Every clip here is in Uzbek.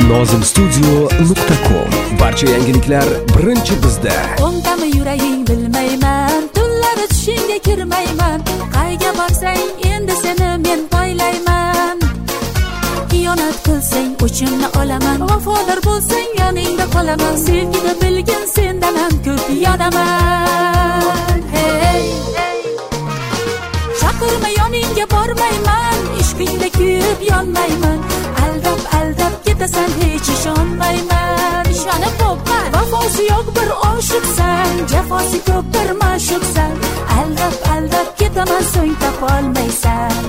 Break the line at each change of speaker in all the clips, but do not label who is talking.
nozimstudio.com. Barcha yangiliklar birinchi bizda.
O'ngdami yuraging bilmayman, tunlari tushingga kirmayman. Qayga borsang endi seni men poylayman. Xiyonat qilsang o'chimni olaman, vafodor bo'lsang yoningda qolaman. Sevgini bilgin sendan ham ko'p yonaman. Hey chaqirma yoningga bormayman, ishqingda kuyib yonmayman. Aldab ketasan hech ishonmayman. Ishonib bo'pman, vafosi yo'q bir oshiqsan, jafosi ko'p bir ma'shuqsan. Aldab ketaman, so'ng topolmaysan.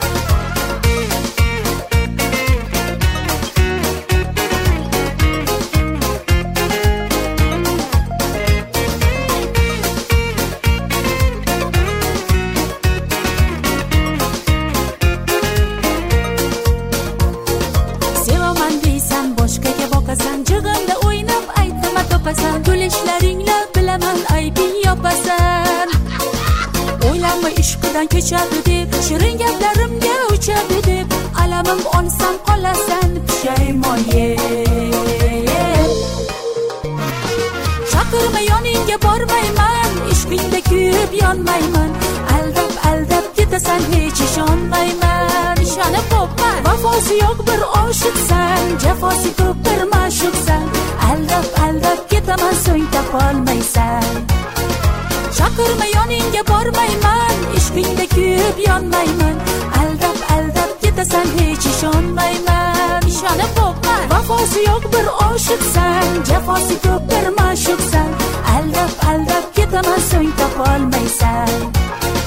Jig'imda o'ynab aytma topasan, kulishlaringla bilaman aybing yopasan. O'ylanma ishqidan kechadi deb, shirin gaplarimga o'chadi deb, alamim olsam qolasan pushaymon yeb. Chaqirma yoningga bormayman, ishqingda kuyib yonmayman. Aldab ketasan hech ishonmayman. Ishonib bo'pman, vafosi yo'q bir oshiqsan, jafosi ko'p bir ma'shuqsan. Aldab ketaman, so'ng topolmaysan. Chaqirma yoningga bormayman, ishqingda kuyib yonmayman. Aldab ketasan hech ishonmayman. Ishonib bo'pman, vafosi yo'q bir oshiqsan, jafosi ko'p bir ma'shuqsan. Aldab ketaman, so'ng topolmaysan.